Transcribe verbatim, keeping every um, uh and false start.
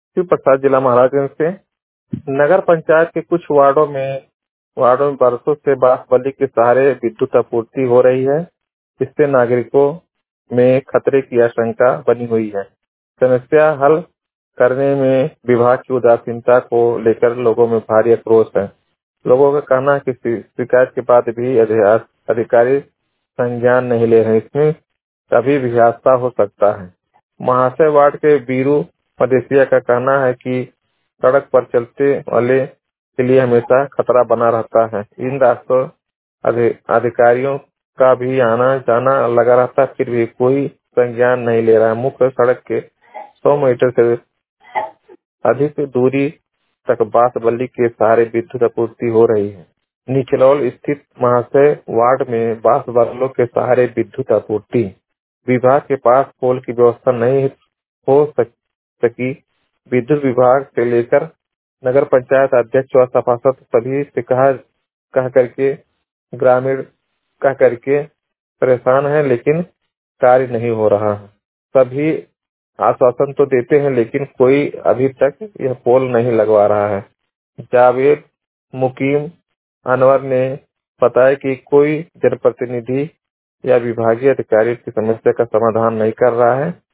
शिव प्रसाद, जिला महाराजगंज से। नगर पंचायत के कुछ वार्डों में वार्डों में बरसों से बांस-बल्ली के सहारे विद्युत आपूर्ति हो रही है। इससे नागरिकों में खतरे की आशंका बनी हुई है। समस्या हल करने में विभाग की उदासीनता को लेकर लोगों में भारी आक्रोश है। लोगों का कहना है कि शि- शिकायत के बाद भी अधिया- अधिकारी संज्ञान नहीं ले रहे। इसमें कभी भी हादसा हो सकता है। महाशय वार्ड के बीरू मदेशिया का कहना है कि सड़क पर चलते वाले के लिए हमेशा खतरा बना रहता है। इन रास्तों अधि- अधिकारियों का भी आना जाना लगा रहता है, फिर भी कोई संज्ञान नहीं ले रहा है। मुख्य सड़क के सौ मीटर से अधिक दूरी तक बांस-बल्ली के सहारे विद्युत आपूर्ति हो रही है। निचलौल स्थित महाशय वार्ड में बांस-बल्लों के सहारे विद्युत आपूर्ति। विभाग के पास पोल की व्यवस्था नहीं हो सक, सकी। विद्युत विभाग से लेकर नगर पंचायत अध्यक्ष और सभासद सभी से कहा कह करके ग्रामीण कह करके परेशान है, लेकिन कार्य नहीं हो रहा है। सभी आश्वासन तो देते हैं, लेकिन कोई अभी तक यह पोल नहीं लगवा रहा है। जावेद मुकीम अनवर ने बताया कि कोई जनप्रतिनिधि या विभागीय अधिकारी की समस्या का समाधान नहीं कर रहा है।